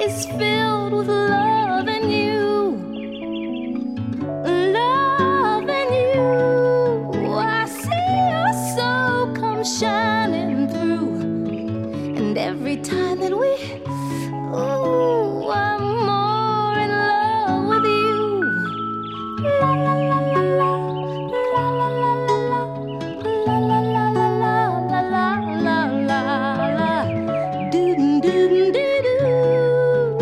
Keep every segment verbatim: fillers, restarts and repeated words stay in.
is filled with love and you. Love and you. I see your soul come shining through. And every time that we, ooh, I'm more in love with you. La la la la la, la la la la la, la la la la la la la la, doo doo doo doo.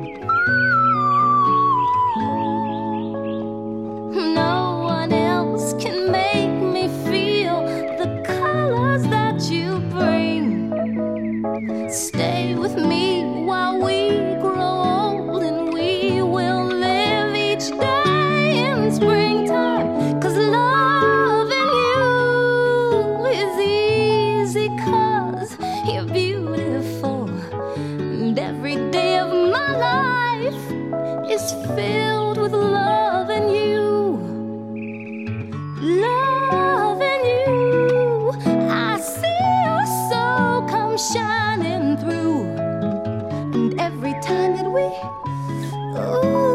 No one else can make me feel the colors that you bring. Stay with me while we grow old, and we will live each day in springtime. 'Cause loving you is easy, 'cause you're beautiful. And every day of my life is filled with love and you. Love and you. I see your soul come shining through. And every time that we, ooh,